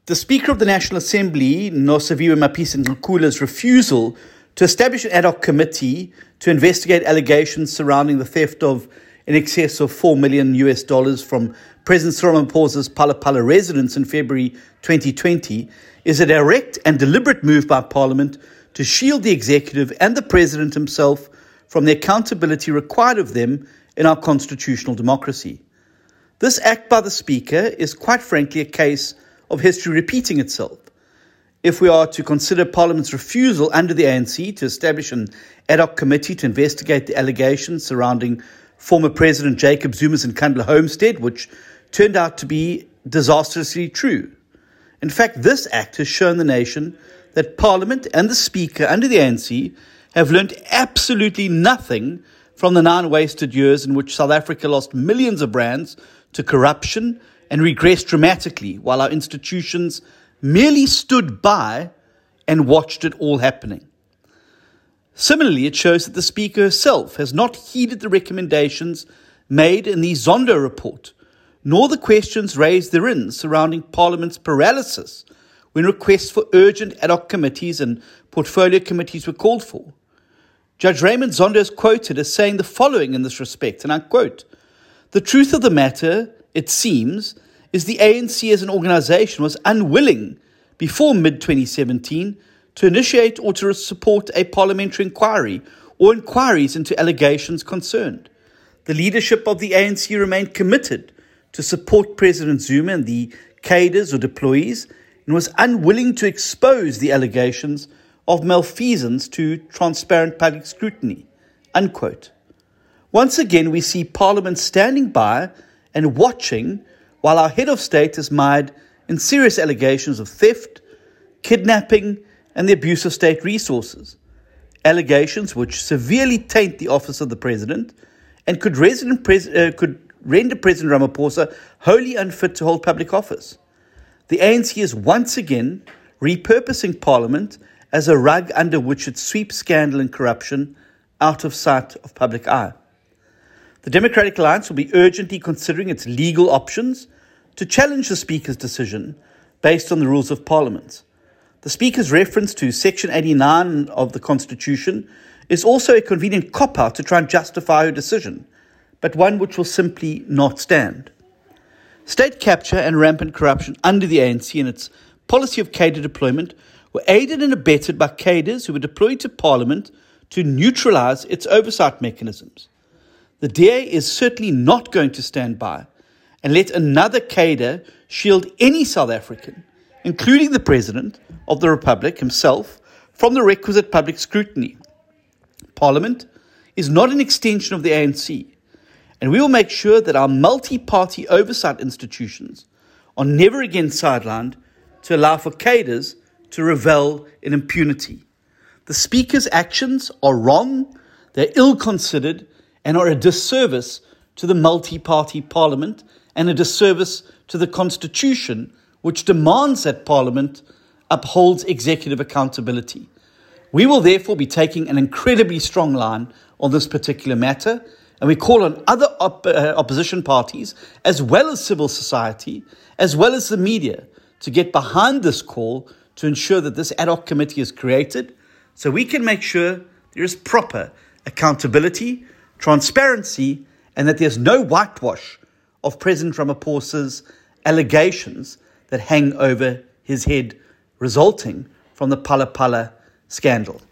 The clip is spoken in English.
The Speaker of the National Assembly, Nosiviwe Mapisa-Nqakula's refusal to establish an ad hoc committee to investigate allegations surrounding the theft of in excess of $4 million from President Cyril Ramaphosa's Phala Phala residence in February 2020 is a direct and deliberate move by Parliament to shield the executive and the President himself from the accountability required of them in our constitutional democracy. This act by the Speaker is quite frankly a case of history repeating itself. If we are to consider Parliament's refusal under the ANC to establish an ad hoc committee to investigate the allegations surrounding former President Jacob Zuma's Nkandla homestead, which turned out to be disastrously true. In fact, this act has shown the nation that Parliament and the Speaker under the ANC have learnt absolutely nothing from the 9 wasted years in which South Africa lost millions of rands to corruption and regressed dramatically, while our institutions merely stood by and watched it all happening. Similarly, it shows that the Speaker herself has not heeded the recommendations made in the Zondo report, nor the questions raised therein surrounding Parliament's paralysis when requests for urgent ad hoc committees and portfolio committees were called for. Judge Raymond Zondo is quoted as saying the following in this respect, and I quote, "The truth of the matter, it seems, is the ANC as an organisation was unwilling before mid-2017 to initiate or to support a parliamentary inquiry or inquiries into allegations concerned. The leadership of the ANC remained committed to support President Zuma and the cadres or deployees and was unwilling to expose the allegations of malfeasance to transparent public scrutiny." Unquote. Once again, we see Parliament standing by and watching while our head of state is mired in serious allegations of theft, kidnapping, and the abuse of state resources. Allegations which severely taint the office of the President and could render President Ramaphosa wholly unfit to hold public office. The ANC is once again repurposing Parliament as a rug under which it sweeps scandal and corruption out of sight of public eye. The Democratic Alliance will be urgently considering its legal options to challenge the Speaker's decision based on the rules of Parliament. The Speaker's reference to Section 89 of the Constitution is also a convenient cop-out to try and justify her decision, but one which will simply not stand. State capture and rampant corruption under the ANC and its policy of cadre deployment were aided and abetted by cadres who were deployed to Parliament to neutralise its oversight mechanisms. The DA is certainly not going to stand by and let another cadre shield any South African, including the President of the Republic himself, from the requisite public scrutiny. Parliament is not an extension of the ANC, and we will make sure that our multi-party oversight institutions are never again sidelined to allow for cadres to revel in impunity. The Speaker's actions are wrong, they're ill-considered, and are a disservice to the multi-party Parliament and a disservice to the Constitution, which demands that Parliament upholds executive accountability. We will therefore be taking an incredibly strong line on this particular matter, and we call on other opposition parties, as well as civil society, as well as the media, to get behind this call to ensure that this ad hoc committee is created so we can make sure there is proper accountability, transparency, and that there's no whitewash of President Ramaphosa's allegations that hang over his head resulting from the Phala Phala scandal.